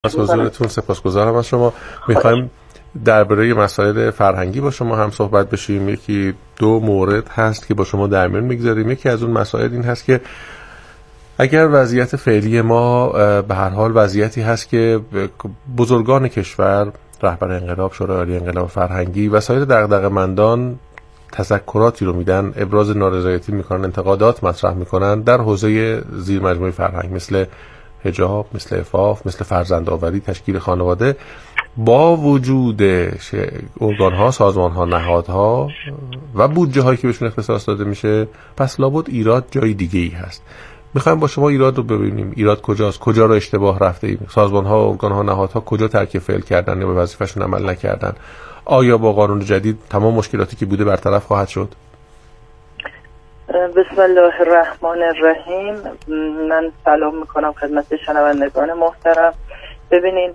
از حضورتون سپاسگزارم از شما. میخوایم درباره مسائل فرهنگی با شما هم صحبت بشیم. یکی دو مورد هست که با شما در میون میگذاریم. یکی از اون مسائل این هست که اگر وضعیت فعلی ما به هر حال وضعیتی هست که بزرگان کشور، رهبر انقلاب، شورای عالی انقلاب فرهنگی و سایر دغدغه‌مندان تذکراتی رو میدن، ابراز نارضایتی میکنن، انتقادات مطرح میکنن در حوزه زیر مجموعه فرهنگ، مثل حجاب، مثل عفاف، مثل فرزندآوری، تشکیل خانواده، با وجود ارگان‌ها، سازمان‌ها، نهادها و بودجه هایی که بهشون اختصاص داده میشه، پس لابد ایراد جای دیگه ای هست. میخوایم با شما ایراد رو ببینیم. ایراد کجاست؟ کجا رو اشتباه رفته ایم؟ سازمان‌ها، ارگان‌ها، نهادها کجا ترک فعل کردن یا به وظیفه‌شون عمل نکردن؟ آیا با قانون جدید تمام مشکلاتی که بوده برطرف خواهد شد؟ بسم الله الرحمن الرحیم. من سلام میکنم خدمت شنوندگان محترم. ببینین،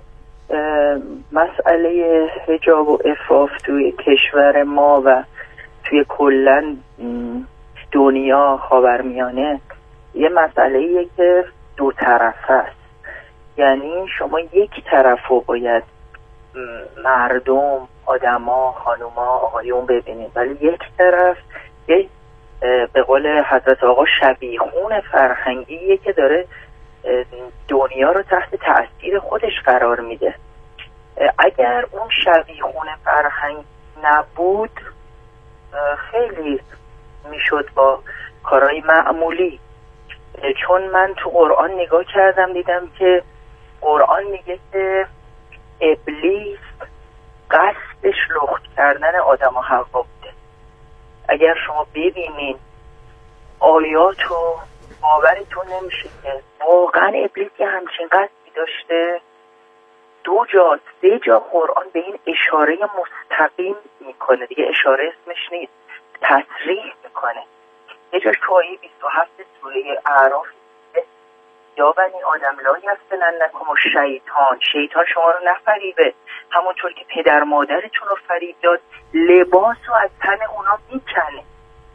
مسئله حجاب و عفاف توی کشور ما و توی کلن دنیا خاورمیانه یه مسئله‌ایه که دو طرفه است. یعنی شما یک طرف رو باید مردم، آدما، خانوما، آقایون ببینید، ولی یک طرف یک به قول حضرت آقا شبیخون فرهنگیه که داره دنیا رو تحت تأثیر خودش قرار میده. اگر اون شبیخون فرهنگ نبود خیلی میشد با کارهای معمولی. چون من تو قرآن نگاه کردم دیدم که قرآن میگه که ابلیس قصدش لخت کردن آدم و حوا بوده. اگر شما ببینین آیاتو باورتون نمیشه که واقعا ابلیس یه همچین قصدی داشته. 2 جا 3 جا قرآن به این اشاره مستقیم میکنه، دیگه اشاره اسمش نیست، تصریح میکنه. یه جاش تو آیه 27 سوره اعراف یا بنی آدم لا یفتننکم شیطان شما رو نفریبه، همونطور که پدر مادرتون رو فریب داد، لباس رو از تن اونا میکنه.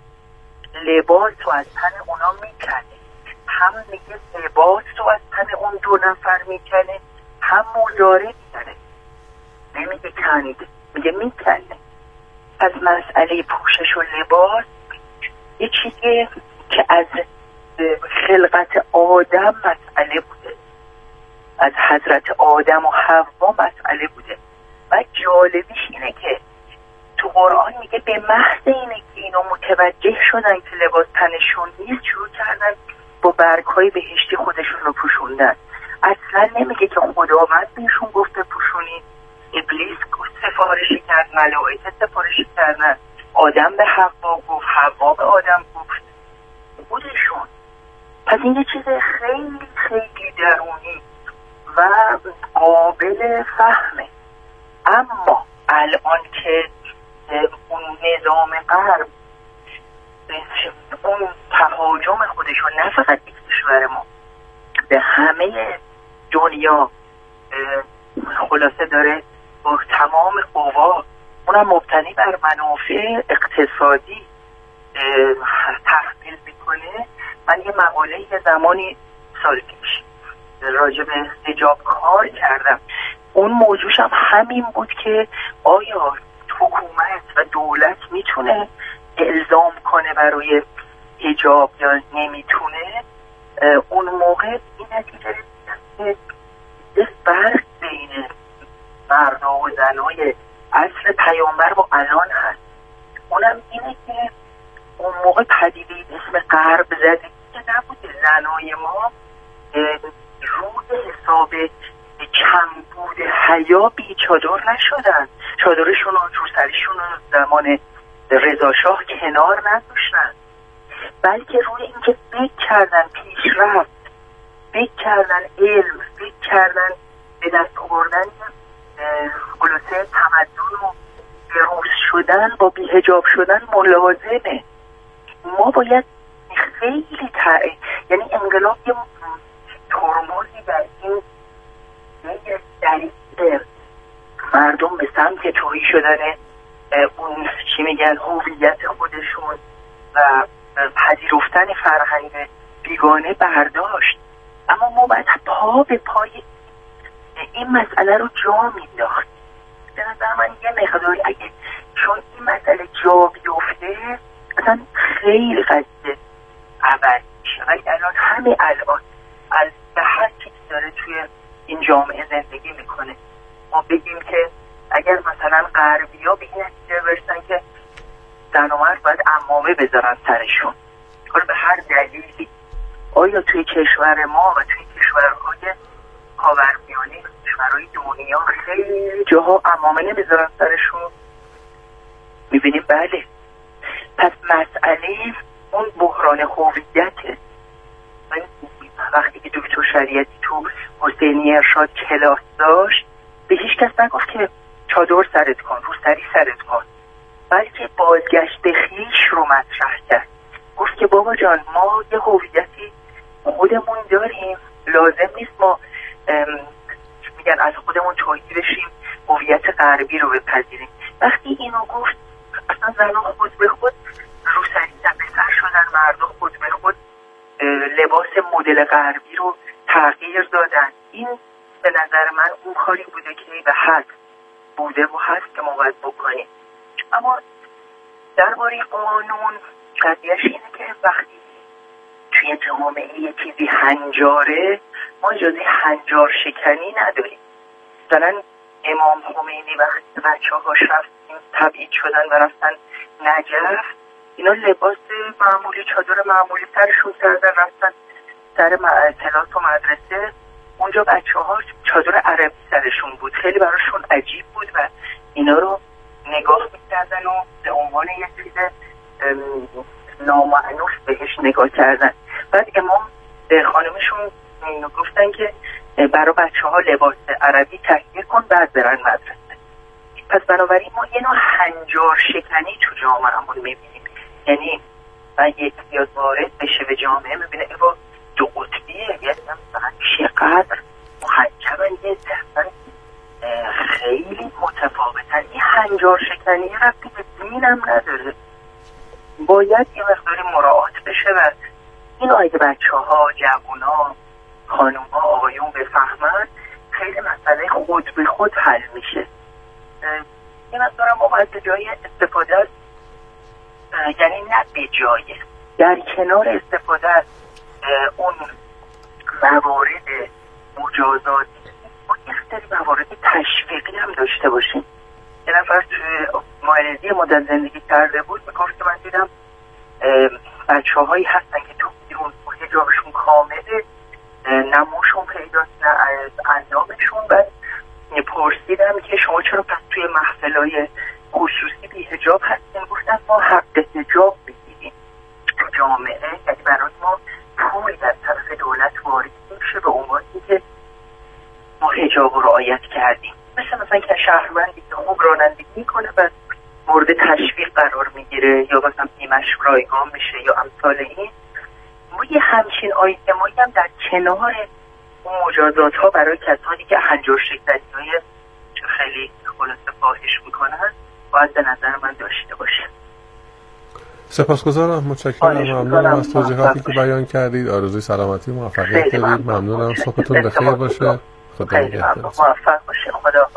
هم میگه لباس رو از تن اون 2 نفر میکنه، هم مضارع میکنه، نمیگه کند، میگه میکنه. از مسئله پوشش و لباس یه چیزی که از خلقت آدم مسئله بوده، از حضرت آدم و حوا مسئله بوده. و جالبیش اینه که تو قرآن میگه به محض اینه که اینا متوجه شدن که لباس تنشون نیست، شروع کردن با برگ‌های بهشتی خودشون رو پوشوندن. اصلا نمیگه که خداوند بهشون گفته پوشونید، ابلیس سفارش کرد، ملائکه سفارش کردن، آدم به حوا گفت، حوا به آدم گفت، خودشون. پس این یه چیز خیلی خیلی درونی و قابل فهمه. اما الان که اون نظام غرب اون تهاجم خودشون نه فقط به کشور ما، به همه دنیا خلاصه داره با تمام قوا، اونم مبتنی بر منافع اقتصادی تحمیل میکنه. من یه مقاله یه زمانی سال پیش راجع به حجاب کار کردم. اون موضوعش هم همین بود که آیا حکومت و دولت میتونه الزام کنه برای حجاب یا نمیتونه. اون موقع این نتیجه رسید که فرق بین مرد و زنای عصر پیامبر با الان هست. اونم اینه که اون موقع پدیده اسم غرب زدگی که نبوده. زنای ما روی حساب کمبود حیا بی چادر نشدن، چادرشون و روسریشون رو زمان رضا شاه کنار نذاشتن، بلکه روی اینکه فکر کردن پیشرفت، فکر کردن علم، فکر کردن به دست آوردن خلاصه تمدن و بروز شدن با بی‌حجاب شدن ملازمه. ما باید خیلی یعنی انقلاب یه ترمزی در این دلیل مردم به سمت تویی شدن اون چی میگن هویت خودشون و پذیرفتن فرهنگ بیگانه برداشت. اما ما باید پا به پای این مسئله رو جا مینداخت. به نظر من یه مقداری اگه چون این مسئله جا بیفته اصلا خیلی قضیه عوض میشه. ولی الان به هر چیزی داره توی این جامعه زندگی میکنه، ما بگیم که اگر مثلا غربی‌ها به این نتیجه برسن که زن و مرد باید عمامه بذارن سرشون، حالا به هر دلیلی، آیا توی کشور ما و توی کشورهای خاورمیانه، کشورهای دنیا خیلی جاها عمامه نمیذارن سرشون؟ میبینیم بله. پس مسئله اون بحران هویته. من وقتی که دکتر شریعتی تو حسینی ارشاد کلاس داشت به هیچ کس نگفت که چادر سرت کن، روسری سرت کن، بلکه بازگشت به خویش رو مطرح کرد. گفت که بابا جان ما یه هویتی خودمون داریم، لازم نیست ما میگن از خودمون توهی بشیم هویت غربی رو بپذیریم. وقتی اینو گفت اصلا زنان خود به خود روسری سر شدن، مردم خود به خود لباس مدل غربی رو تغییر دادن. این به نظر من اون کاری بوده که به حد بوده و هست که ما باید بکنیم. اما درباره قانون قضیهش اینه که وقتی توی جامعه یه چیزی هنجاره ما اجازه هنجار شکنی نداریم. مثلا امام خمینی وقتی بچه هاش رفتیم تبعید شدن و رفتن نجف، اینا لباس معمولی، چادر معمولی سرشون کردن، رفتن سر کلاس و مدرسه. اونجا بچه ها چادر عربی سرشون بود. خیلی براشون عجیب بود و اینا رو نگاه میکردن و به عنوان یه چیز نامعنوس بهش نگاه کردن. بعد امام به خانمشون گفتن که برای بچه ها لباس عربی تهیه کن بعد برن مدرسه. پس بنابراین ما یه نوع هنجار شکنی تو جامعهمون میبینیم. یعنی و یک بیاد وارد بشه به جامعه میبینه ایوا دو قطبیه، یعنی مثلا چقدر محجبن، یه دستن خیلی متفاوتن. این هنجار شکنی رفتی به دینم نداره، باید یه مقداری مراعات بشه و این اگه بچه ها، جوان ها، خانوم ها، آقایون بفهمن خیلی مسئله خود به خود حل میشه. این مقدار ما باید به جای استفاده از یعنی نه به جای، در کنار استفاده از اون موارد مجازاتی ما یه سری موارد تشویقی هم داشته باشیم. یه نفر توی معرضی مدت زندگی کرده بود، میگفت که من دیدم بچه هایی هستن که تو بیرون حجابشون کامله، نموشون پیداست، نه اندامشون. بعد پرسیدم که شما چرا پس توی محفلای خصوصی بی حجاب هستین؟ گفتن ما حق حجاب بگیریم تو جامعه، یعنی برای ما پولی در طرف دولت وارد میشه به عنوانی که ما حجاب رو رعایت کردیم. مثلا که شهروندی که خوب رانندگی میکنه و مورد تشویق قرار میگیره یا مثلا بیمش رایگان بشه یا امثال این، ما یه همچین آیتمایی هم در کنار اون مجازات ها برای کسانی که هنجار شکنی های خیلی خلاصه فاحش میکنن باید به نظر من داشته باشه. سپاسگزارم، متشکرم، ممنونم از توضیحاتی که بیان کردید. آرزوی سلامتی و موفقیت دارید. ممنونم، صبحتون بخیر باشه. خدا نگهدار. موفق باشید. خدا.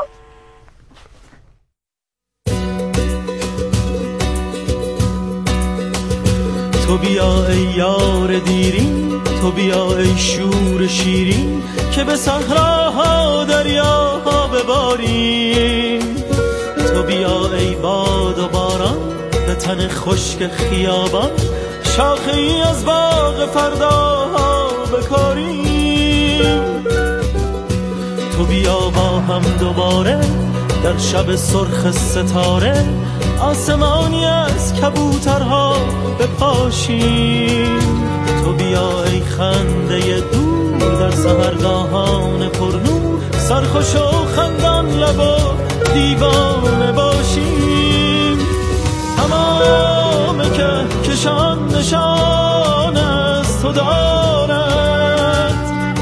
تو بیا ای یار دیرین، تو بیا ای شور شیرین، که به صحراها دریاها بباریم. تو بیا ای باد و باران، به تن خشک خیابان، شاخه ای از باغ فرداها بکاریم. تو بیا با هم دوباره در شب سرخ ستاره، آسمانی از کبوترها بپاشیم. تو بیا ای خنده دور در سحرگاهان پرنور، سرخوش و خندان لب و دیوانه باشیم. تمام که کشان نشان از تو دارد،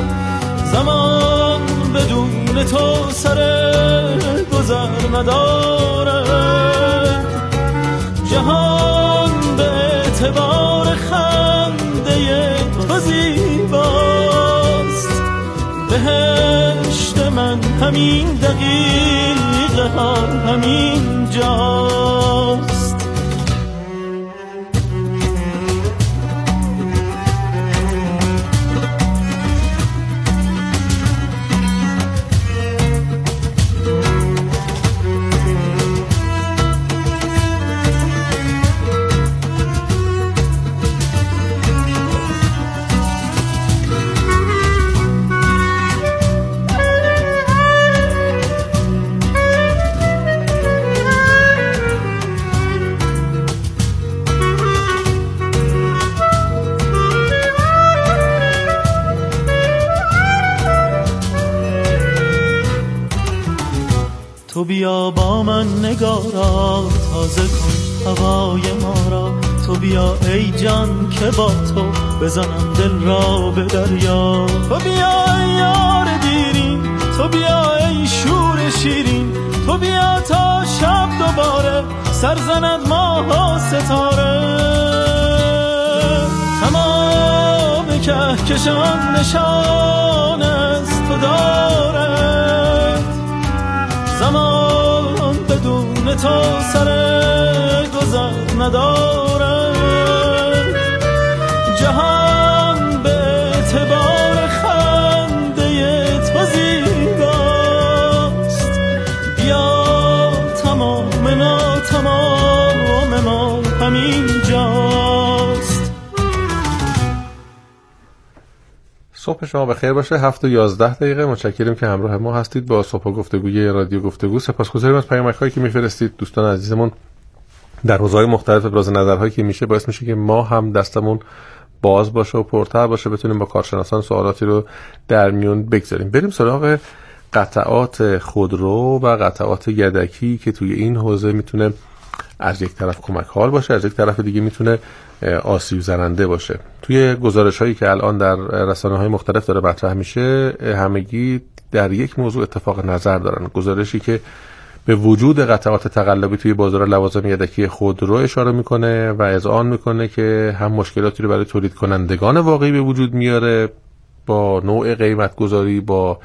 زمان بدون تو سر گذر ندارد. جهان به اعتبار خنده تو زیباست، بهشت من همین دقیقه ها همین جاست. تو بیا با من نگارا تازه کن هوای ما را، تو بیا ای جان که با تو بزنم دل را به دریا. تو بیا ای یار دیرین، تو بیا ای شور شیرین، تو بیا تا شب دوباره سرزند ماه و ستاره. تمام کهکشان نشان از تو دارد، زمان بدون تو سر گذر ندارد. جهان به اعتبار خنده تو زیباست، بیا تمام ناتمام ما همین جاست. صبح شما بخیر باشه. 7:11 متشکرم که همراه ما هستید با صبح گفتگوی رادیو گفتگو. سپاسگزاریم از پیامک‌هایی که میفرستید. دوستان عزیزمون در حوزه‌های مختلف ابراز نظرهایی که میشه باعث میشه که ما هم دستمون باز باشه و پرتر باشه، بتونیم با کارشناسان سوالاتی رو در میون بگذاریم. بریم سراغ قطعات خودرو و قطعات یدکی که توی این حوزه میتونه از یک طرف کمک حال باشه، از یک طرف دیگه میتونه آسیب زننده باشه. توی گزارش‌هایی که الان در رسانه‌های مختلف داره مطرح میشه، همگی در یک موضوع اتفاق نظر دارن. گزارشی که به وجود قطعات تقلبی توی بازار لوازم یدکی خودرو اشاره میکنه و اذعان میکنه که هم مشکلاتی رو برای تولید کنندگان واقعی به وجود میاره با نوع قیمت گذاری، با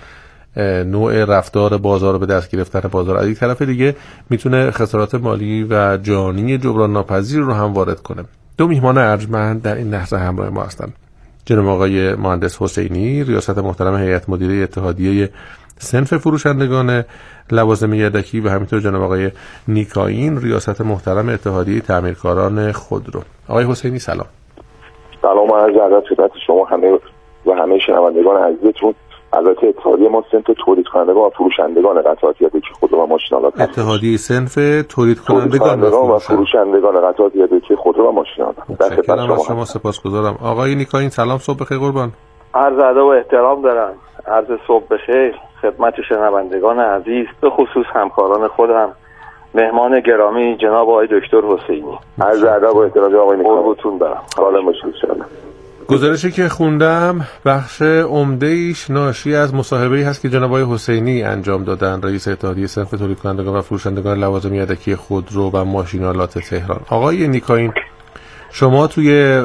نوع رفتار بازار به دست گرفتن بازار. از یک طرف دیگه میتونه خسارات مالی و جانی جبران ناپذیر رو هم وارد کنه. دو میهمان ارجمند در این لحظه همراه ما هستند. جناب آقای مهندس حسینی، ریاست محترم هیئت مدیره اتحادیه صنف فروشندگان لوازم یدکی، و همینطور جناب آقای نیکاین، ریاست محترم اتحادیه تعمیرکاران خودرو. آقای حسینی سلام. سلام و عرض ادب خدمت شما همه شنوندگان عزیزتون. البته اتحادیه ما صنف تولید کنندگان و فروشندگان قطعات یدکی خودرو و ماشین‌آلات. اتحادیه صنف تولید کنندگان و فروشندگان قطعات یدکی خودرو و ماشین‌آلات. متشکرم از شما، سپاسگزارم. آقای نیکاین سلام، صبح بخیر قربان. عرض ادب و احترام دارم. عرض صبح بخیر خدمت شنوندگان عزیز، به خصوص همکاران خودم، مهمان گرامی جناب آقای دکتر حسینی. عرض ادب و احترام آقای نیکاین. قربونتون برم. حالا مشکل گزارشی که خوندم بخش عمده‌ایش ناشی از مصاحبه‌ای هست که جناب آقای حسینی انجام دادن، رئیس اتحادیه صنف تولید کنندگان و فروشندگان لوازم یدکی خودرو و ماشین‌آلات تهران. آقای نیکاین، شما توی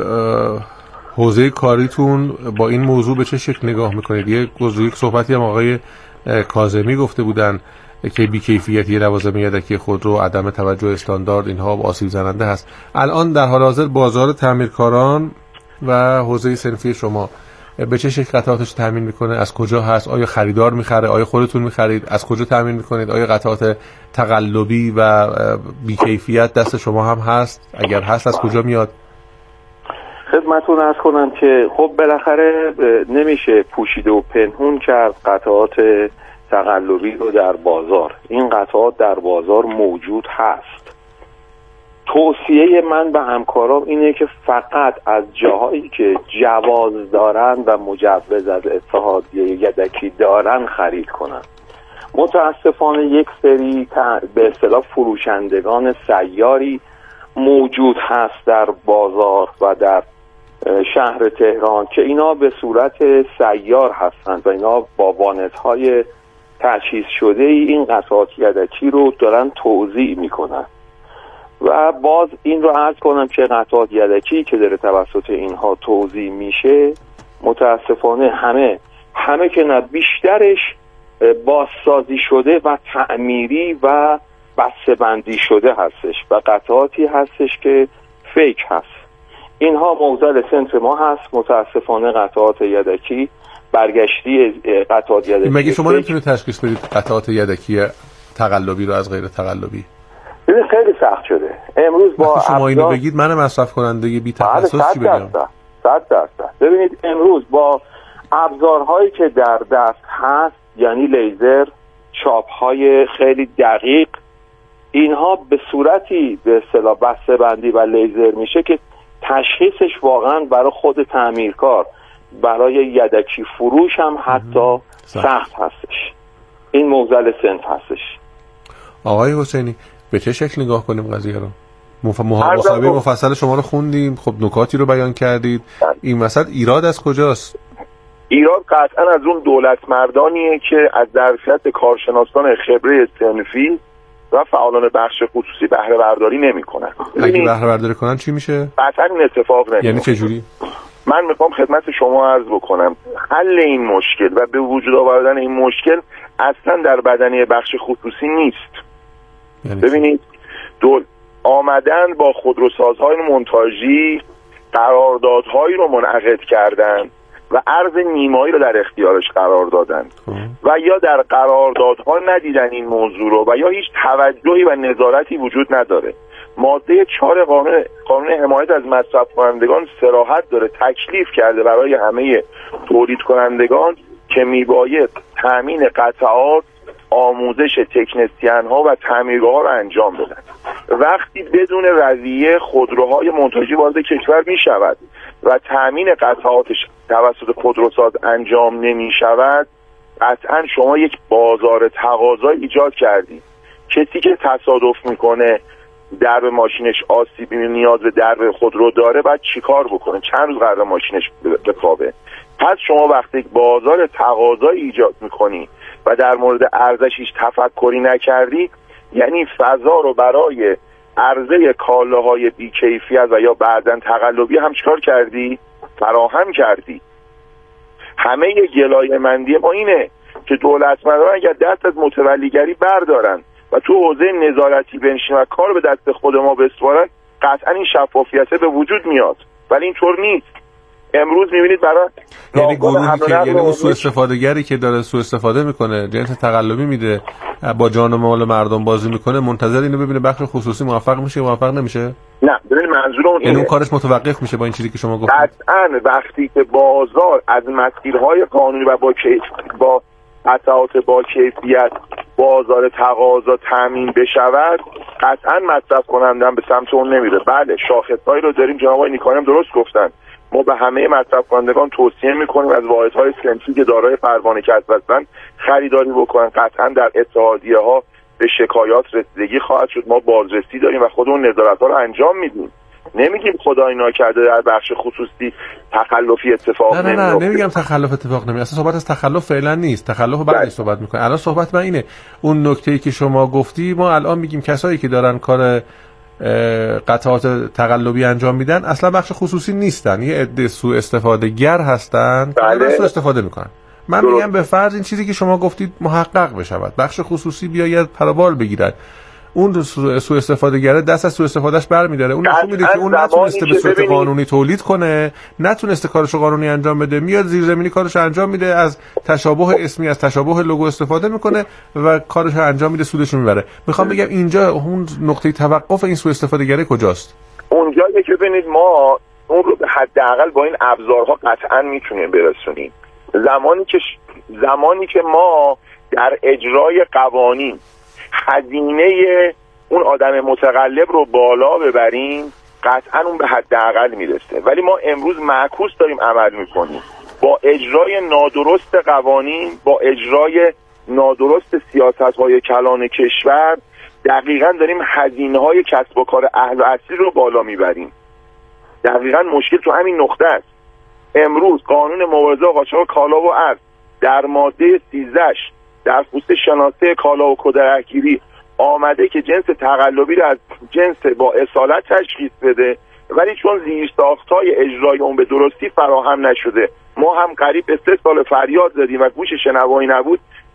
حوزه کاریتون با این موضوع به چه شکل نگاه میکنید؟ یک صحبتی هم آقای کاظمی گفته بودن که بی‌کیفیتی لوازم یدکی خودرو، عدم توجه استاندارد، اینها آسیب زننده هست. الان در حال حاضر بازار تعمیرکاران و حوزه صنفی شما به چه شکل قطعاتش تامین میکنه؟ از کجا هست؟ آیا خریدار میخره؟ آیا خودتون میخرید؟ از کجا تامین میکنید؟ آیا قطعات تقلبی و بی‌کیفیت دست شما هم هست؟ اگر هست از کجا میاد؟ خدمتتون عرض کنم که خب بالاخره نمیشه پوشیده و پنهون کرد قطعات تقلبی رو در بازار. این قطعات در بازار موجود هست. توصیه من به همکارام اینه که فقط از جاهایی که جواز دارن و مجوز از اتحادیه یدکی دارن خرید کنن. متاسفانه یک سری به اصطلاح فروشندگان سیاری موجود هست در بازار و در شهر تهران که اینا به صورت سیار هستند و اینا با وانت‌های تجهیز شده این قطعات یدکی رو دارن توزیع میکنن. و باز این رو عرض کنم که قطعات یدکی که داره توسط اینها توزیع میشه متاسفانه همه که نه بیشترش بازسازی شده و تعمیری و بسته‌بندی شده هستش و قطعاتی هستش که فیک هست. اینها موزل صنف ما هست. متاسفانه قطعات یدکی برگشتی قطعات یدکی. مگه شما نمیتونید تشخیص بدید قطعات یدکی تقلبی رو از غیر تقلبی؟ خیلی سخت شده امروز با شما اینو بگید من مصرف کننده بی تخصص چی بگم؟ 100%. ببینید امروز با ابزارهایی که در دست هست، یعنی لیزر، چاپ‌های خیلی دقیق، اینها به صورتی به اصطلاح بسته‌بندی و لیزر میشه که تشخیصش واقعا برای خود تعمیرکار، برای یدکی فروش هم حتی سخت هستش. این موزل صنف هستش. آقای حسینی به چه شکل نگاه کنیم قضیه رو؟ مصاحبه مفصل شما رو خوندیم، خب نکاتی رو بیان کردید. این مثلا ایراد از کجاست؟ ایراد قطعا از اون دولت مردانیه که از ظرفیت کارشناسان خبره صنفی و فعالان بخش خصوصی بهره برداری نمیکنن. اگه بهره برداری کنن چی میشه؟ قطعا این اتفاق نمیفته. یعنی چه جوری؟ من میخوام خدمت شما عرض بکنم حل این مشکل و به وجود آوردن این مشکل اصلا در بدنه بخش خصوصی نیست. یعنی ببینید آمدن با خودروسازهای مونتاژی قراردادهایی رو منعقد کردن و عرض نیمایی رو در اختیارش قرار دادن و یا در قراردادها ندیدن این موضوع رو و یا هیچ توجهی و نظارتی وجود نداره. ماده 4 قانون حمایت از مصرف کنندگان صراحت داره، تکلیف کرده برای همه تولید کنندگان که میباید تامین قطعات، آموزش تکنسین ها و تعمیرگاه ها رو انجام بدن. وقتی بدون رویه خودروهای منتاجی وارد کشور می شود و تامین قطعاتش توسط خودروساز انجام نمی شود، قطعا شما یک بازار تقاضا ایجاد کردید. کسی که تصادف میکنه درب ماشینش آسیبی نیاز به درب خودرو داره، باید چیکار بکنه؟ چند روز قرار ماشینش بخوابه؟ پس شما وقتی بازار تقاضا ایجاد میکنی و در مورد ارزش هیچ تفکری نکردی، یعنی فضا رو برای عرضه کالاهای بی‌کیفیت و یا بعداً تقلبی هم چیکار کردی؟ فراهم کردی. همه گلایه مندی ما اینه که دولتمندان اگر دست از متولیگری بردارن و تو حوزه نظارتی بنشین و کار به دست خود ما بسپارن، قطعا این شفافیت به وجود میاد، ولی اینطور نیست. امروز میبینید برای یعنی گروهی که یعنی اون سوء استفاده‌گری که داره سوء استفاده میکنه، جنس تقلبی میده، با جان و مال مردم بازی میکنه، منتظر اینو ببینه بخش خصوصی موفق میشه موفق نمیشه؟ نه، ببین منظور اون اینه، اون کارش متوقف میشه با این چیزی که شما گفتید. قطعاً وقتی که بازار از مسیرهای قانونی و با قطعات با کیفیت بازار تقاضا تامین بشود، قطعاً مصرف کنندم به سمت اون نمیره. بله، شاخصهایی رو داریم، جناب آقای نیکانی هم درست گفتن. ما به همه مصرف کنندگان توصیه میکنیم از واحدهای صنفی که دارای پروانه کسب هستند خریداری بکنن. قطعا در اتحادیه ها به شکایات رسیدگی خواهد شد. ما بازرسی داریم و خودمون نظارت ها رو انجام میدیم. نمیگیم خدای ناکرده در بخش خصوصی تخلفی اتفاق نمیفته. نه نمیگم تخلف اتفاق نمیفته. اصلا صحبت از تخلف فعلا نیست. تخلف بعدش صحبت میکنه. الان صحبت من اینه، اون نکته‌ای که شما گفتی، ما الان میگیم کسایی که دارن کار قطعات تقلبی انجام میدن اصلا بخش خصوصی نیستن، یه عده سوء استفاده گر هستن که دارن سوء استفاده میکنن. من میگم به فرض این چیزی که شما گفتید محقق بشود، بخش خصوصی بیاید پروبال بگیرد، اون سوء استفاده گره دست از سوء استفادهش برمی‌داره. اون نشون میده که اون نتونسته به صورت قانونی تولید کنه، نتونسته کارشو قانونی انجام بده، میاد زیرزمینی کارشو انجام میده، از تشابه اسمی، از تشابه لوگو استفاده میکنه و کارشو انجام میده، سودشو میبره. میخوام بگم اینجا اون نقطه توقف این سوء استفاده گره کجاست؟ اونجایی که ببینید ما اون رو به حداقل با این ابزارها قطعا میتونیم برسونیم. زمانی که ما در اجرای قوانین هزینه اون آدم متقلب رو بالا ببریم، قطعا اون به حداقل میرسه. ولی ما امروز معکوس داریم عمل میکنیم، با اجرای نادرست قوانین، با اجرای نادرست سیاست‌های کلان کشور، دقیقاً داریم هزینه‌های کسب و کار اهل و اصیل رو بالا میبریم. دقیقاً مشکل تو همین نقطه است. امروز قانون مبارزه با قاچاق کالا و ارز در ماده 13 در خصوص شناسه کالا و کدرکگیری آمده که جنس تقلبی رو از جنس با اصالت تشخیص بده، ولی چون زیرساخت‌های اجرایی اون به درستی فراهم نشده، ما هم قریب به 3 سال فریاد زدیم و گوش شنوایی نبود،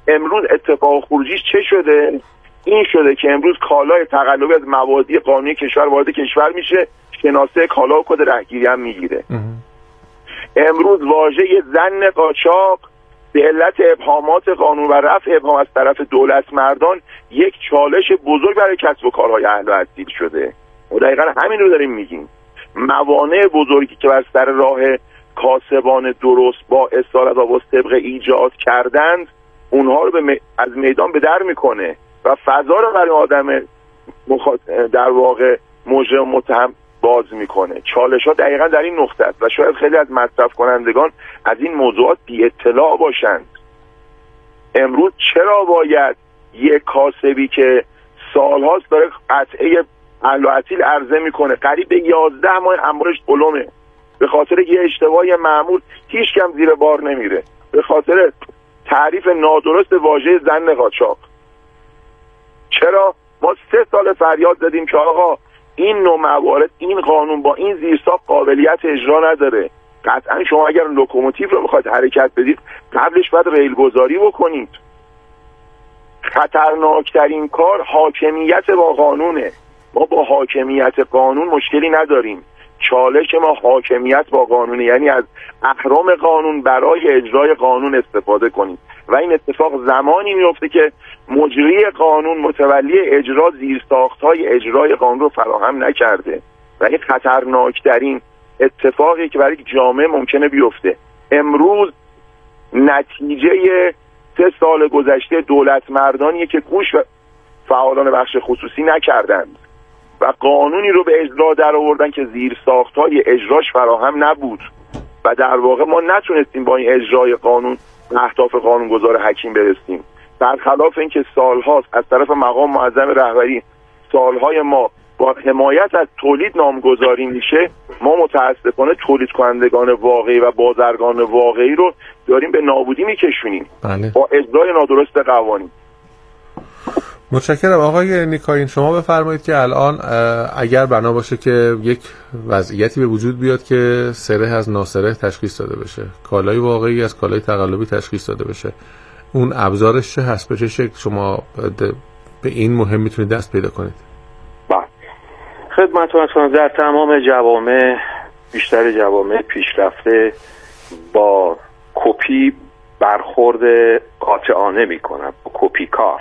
امروز اتفاق خروجیش چه شده؟ این شده که امروز کالای تقلبی از موادی قانونی کشور وارد کشور میشه، شناسه کالا و کد رهگیری هم میگیره. امروز واژه زن قاچاق به علت ابهامات قانون و رفع ابهام از طرف دولت مردان یک چالش بزرگ برای کسب و کارهای اهل و اصیل شده. و دقیقا همین رو داریم میگیم. موانع بزرگی که بر سر راه کاسبان درست با اصالت و طبق ایجاد کردند، اونها رو از میدان به در میکنه و فضا رو برای آدم در واقع مجرم متهم باز میکنه. چالش ها دقیقا در این نقطه است و شاید خیلی از مصرف کنندگان از این موضوعات بی اطلاع باشند. امروز چرا باید یک کاسبی که سالهاست داره قطعه اهل و اصیل عرضه میکنه، قریب به 11 ماه امورش بلومه، به خاطر یه اشتباه معمول هیچ کم زیر بار نمیره، به خاطر تعریف نادرست واژه زن قاچاق. چرا ما 3 سال فریاد زدیم که آقا این نوع موارد، این قانون با این زیرساخت قابلیت اجرا نداره. قطعا شما اگر لوکوموتیو رو بخواید حرکت بدید قبلش باید ریل گذاری بکنید. خطرناکترین کار حاکمیت با قانونه. ما با حاکمیت قانون مشکلی نداریم. چالش ما حاکمیت با قانونه، یعنی از اهرم قانون برای اجرای قانون استفاده کنیم و این اتفاق زمانی میفته که مجری قانون متولی اجرا زیرساخت‌های اجرای قانون رو فراهم نکرده و این خطرناکترین اتفاقی که برای جامعه ممکنه بیفته. امروز نتیجه 3 سال گذشته دولت مردانیه که گوش و فعالان بخش خصوصی نکردند و قانونی رو به اجرا در آوردن که زیرساخت‌های اجراش فراهم نبود و در واقع ما نتونستیم با این اجرای قانون اهداف قانونگذار حکیم برسیم. برخلاف اینکه سالهاست از طرف مقام معظم رهبری سالهای ما با حمایت از تولید نامگذاری میشه، ما متاسفانه تولید کنندگان واقعی و بازرگان واقعی رو داریم به نابودی میکشونیم با اجرای نادرست قوانین. متشکرم آقای نیکاین. شما بفرمایید که الان اگر بنا باشه که یک وضعیتی به وجود بیاد که سره از ناسره تشخیص داده بشه، کالای واقعی از کالای تقلبی تشخیص داده بشه، اون ابزارش چه هست؟ به چه شکل شما به این مهم میتونید دست پیدا کنید؟ خدمتتون هستم. در تمام جوامع، بیشتر جوامع پیشرفته با کپی برخورد قاطعانه میکنن، با کپی کار.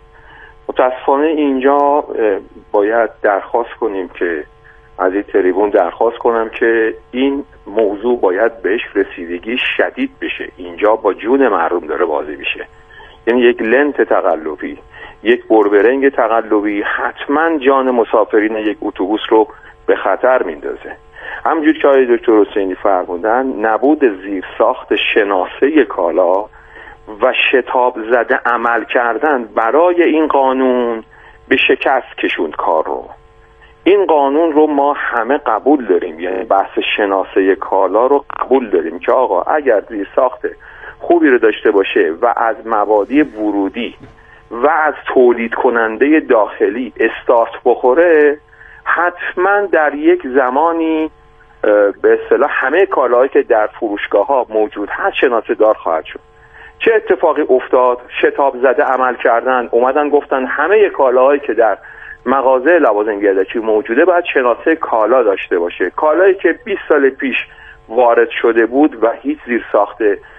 متاسفانه اینجا باید درخواست کنیم که از این تریبون درخواست کنم که این موضوع باید بهش رسیدگی شدید بشه. اینجا با جون مردم داره بازی میشه. یعنی یک لنت تقلبی، یک بربرنگ تقلبی حتما جان مسافرین یک اتوبوس رو به خطر میندازه. همونجور که آقای دکتر حسینی فرمودن، نبود زیرساخت شناسه کالا و شتاب زده عمل کردن برای این قانون به شکست کشوند کار رو. این قانون رو ما همه قبول داریم، یعنی بحث شناسه کالا رو قبول داریم که آقا اگر زیرساخت خوبی رو داشته باشه و از موادی ورودی و از تولید کننده داخلی استارت بخوره، حتما در یک زمانی به اصطلاح همه کالاهایی که در فروشگاه ها موجود هست شناسه دار خواهد شد. چه اتفاقی افتاد؟ شتاب زده عمل کردن، اومدن گفتن همه کالاهایی که در مغازه لوازم یدکی موجوده باید شناسه کالا داشته باشه. کالایی که 20 سال پیش وارد شده بود و هیچ زیرساخت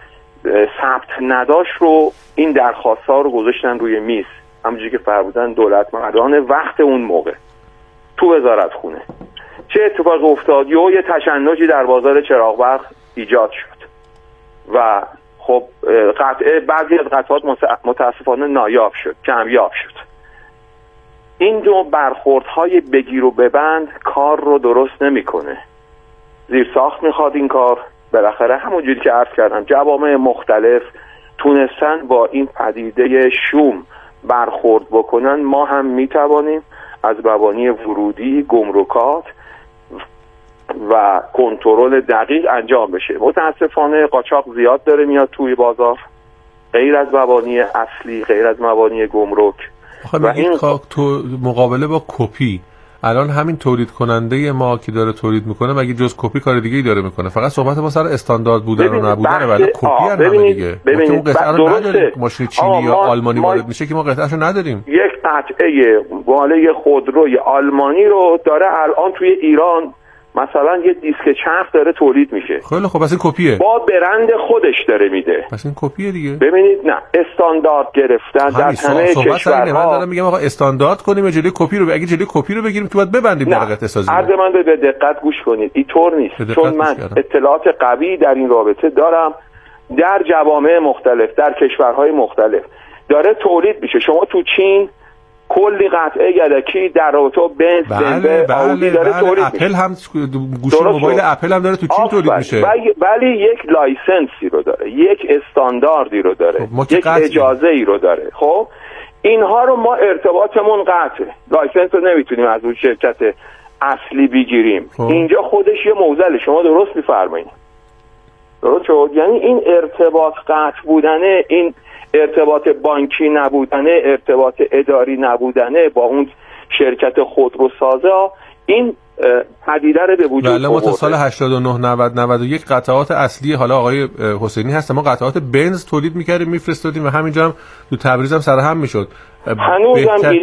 ثبت نداشت رو این درخواست ها رو گذاشتن روی میز، همونجوری که فرمودن دولت مردان وقت اون موقع تو وزارت خونه. چه اتفاقی افتاد؟ یه تشنجی در بازار چراغبرق ایجاد شد و خب بعضی از قطعات متاسفانه نایاب شد، کمیاب شد. این دو برخوردهای بگیر و ببند کار رو درست نمیکنه. زیرساخت میخواد این کار. بالاخره همونجوری که عرض کردم جوامع مختلف تونستن با این پدیده شوم برخورد بکنن. ما هم میتوانیم از مبانی ورودی، گمرکات و کنترل دقیق انجام بشه. متاسفانه قاچاق زیاد داره میاد توی بازار، غیر از مبانی اصلی، غیر از مبانی گمرک. و این تو مقابله با کپی الان همین تولید کننده ما که داره تولید میکنه مگه جز کپی کار دیگه‌ای داره میکنه؟ فقط صحبت ما سر استاندارد بودن و نبودن، ولی کپی هم دیگه. اون قطعه رو نداریم. ماشین چینی یا آلمانی وارد میشه که ما قطعه‌شو نداریم. یک قطعه بالای خودروی آلمانی رو داره الان توی ایران مثلا یه دیسک چرخ داره تولید میشه. خیلی خب، پس این کپیه. با برند خودش داره میده. پس این کپیه دیگه. ببینید نه، استاندارد گرفتن در همه کشورها. من دارم میگم آقا استاندارد کنیم، جلوی کپی رو اگه جلوی کپی رو بگیریم که باید ببندیم در قطعه سازی. عرض من به دقت گوش کنید، اینطور نیست. چون من اطلاعات قوی در این رابطه دارم. در جوامع مختلف، در کشورهای مختلف داره تولید میشه. شما تو چین کلی قطعه یدکی در رابطه بنز، آودی داره تولید میشه. اپل هم گوشی موبایل اپل هم داره تو چین تولید میشه. ولی یک لایسنسی رو داره، یک استانداردی رو داره، یک اجازه ای رو داره. خب اینها رو ما ارتباطمون قطعه. لایسنس رو نمیتونیم از اون شرکت اصلی بگیریم. اینجا خودش یه موزله. شما درست میفرمایید. درست شد. یعنی این ارتباط قطع بودنه، این ارتباط بانکی نبودنه، ارتباط اداری نبودنه با اون شرکت خودروسازه، این پدیده رو به وجود آورده. ما تا سال 89 90 91 قطعات اصلی، حالا آقای حسینی هست، ما قطعات بنز تولید می‌کردیم میفرستادیم و همینجا هم تو تبریز هم سرهم میشد. هنوزم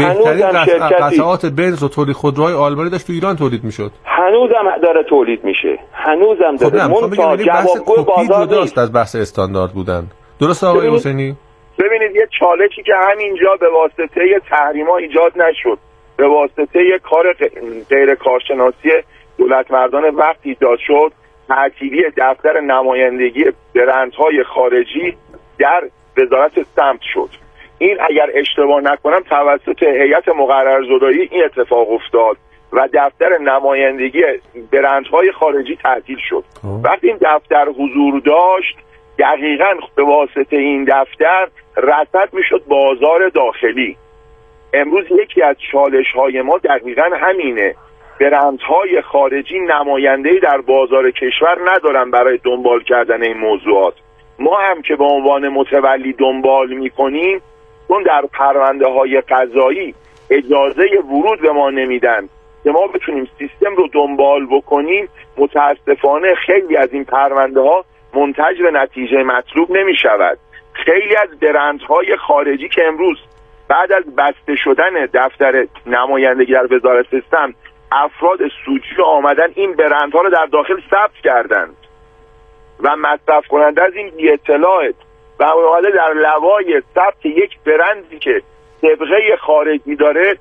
شرکتی قطعات بنز و تولید خودروهای آلمانی داشت تو ایران تولید میشد. هنوزم داره تولید میشه. هنوزم داره. خب جوابگوی بازار نیست از بحث استاندارد بودن. درست آقای حسینی؟ ببینید یه چالشی که همینجا به واسطه تحریما ایجاد نشد، به واسطه کار غیر کارشناسی دولت مردان وقت ایجاد شد، تعطیلی دفتر نمایندگی برندهای خارجی در وزارت سمت شد. این اگر اشتباه نکنم توسط هیئت مقررزدایی این اتفاق افتاد و دفتر نمایندگی برندهای خارجی تعطیل شد. وقتی این دفتر حضور داشت، دقیقاً به واسطه این دفتر رصد میشد بازار داخلی. امروز یکی از چالش‌های ما دقیقاً همینه. برندهای خارجی نماینده‌ای در بازار کشور ندارن برای دنبال کردن این موضوعات. ما هم که به عنوان متولی دنبال می‌کنیم، چون در پرونده‌های قضایی اجازه ورود به ما نمیدن که ما بتونیم سیستم رو دنبال بکنیم، متاسفانه خیلی از این پرونده‌ها منتج به نتیجه مطلوب نمی‌شود. خیلی از برندهای خارجی که امروز بعد از بسته شدن دفتر نمایندگی در وزارت سمت افراد سودجو آمدن این برندها رو در داخل ثبت کردند و مصرف کننده از این بی اطلاعات و اومده در لوای ثبت یک برندی که طبقه خارجی داره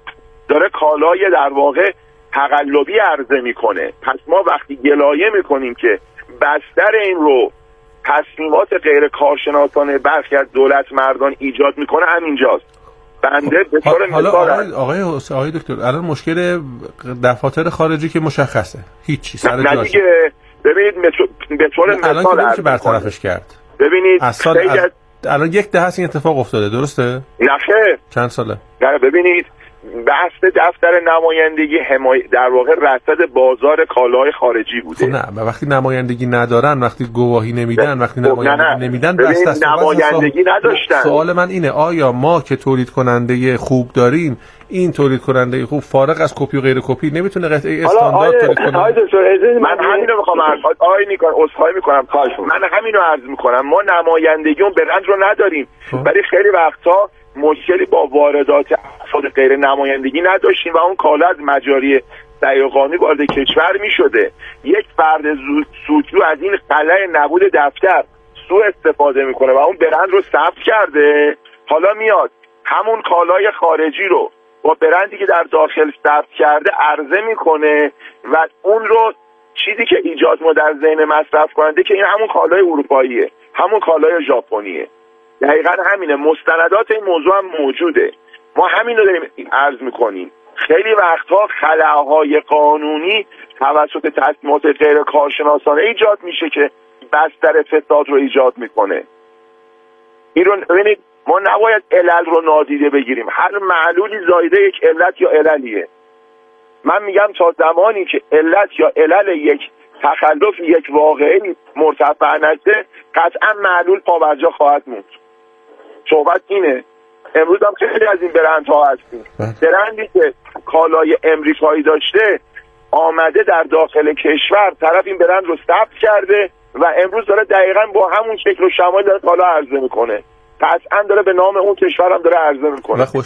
کالای در واقع تقلبی عرضه میکنه. پس ما وقتی گلایه میکنیم که بستر این رو تصمیمات غیر کارشناسانه برخی از دولت مردان ایجاد میکنه همینجاست. بنده به طور مثال آقای دکتر الان مشکل دفاتر خارجی که مشخصه هیچی سر جاشه. ببینید به طور مثال الان که برطرفش کرد. ببینید الان یک دهه این اتفاق افتاده، درسته؟ نه خیر. چند ساله؟ نه ببینید بحث دفتر نمایندگی در واقع رصد بازار کالای خارجی بوده. خب نه، وقتی نمایندگی ندارن، وقتی گواهی نمیدن، وقتی نمایندگی نمیدن، بس نمایندگی نداشتن. سوال من اینه آیا ما که تولید کننده خوب داریم، این تولید کننده خوب فارغ از کپی و غیر کپی نمیتونه قطعه استاندارد تولید کنه؟ من همینو میخوام عذرخواهی میکنم. من همینو عرض میکنم. ما نمایندگی اون برند رو نداریم، ولی خیلی وقتا مشکلی با واردات افراد غیر نمایندگی نداشتیم و اون کالا از مجاری صحیح و قانونی وارد کشور می شده. یک فرد سودجو از این خلأ نبود دفتر سوء استفاده میکنه و اون برند رو ثبت کرده. حالا میاد همون کالای خارجی رو با برندی که در داخل ثبت کرده عرضه میکنه و اون رو چیزی که ایجاد ما در ذهن مصرف کننده که این همون کالای اروپاییه، همون کالای ژاپنیه. دقیقاً همینه. مستندات این موضوع هم موجوده. ما همین رو داریم عرض میکنیم. خیلی وقتها خلاهای قانونی توسط تصمیمات غیر کارشناسانه ایجاد میشه که بستر فساد رو ایجاد میکنه. این رو ببینید، ما نباید علل رو نادیده بگیریم. هر معلولی زایده یک علت یا عللیه. من میگم تا زمانی که علت یا علل یک تخلف یک واقعی مرتفع نشه، قطعا معلول پابرجا خواهد موند. صحبت اینه. امروز هم خیلی از این برندها هستیم. برندی که کالای امریکایی داشته آمده در داخل کشور، طرف این برند رو ثبت کرده و امروز داره دقیقاً با همون شکل و شمایل داره کالا عرضه میکنه. قطعاً داره به نام اون کشور هم داره عرضه میکنه.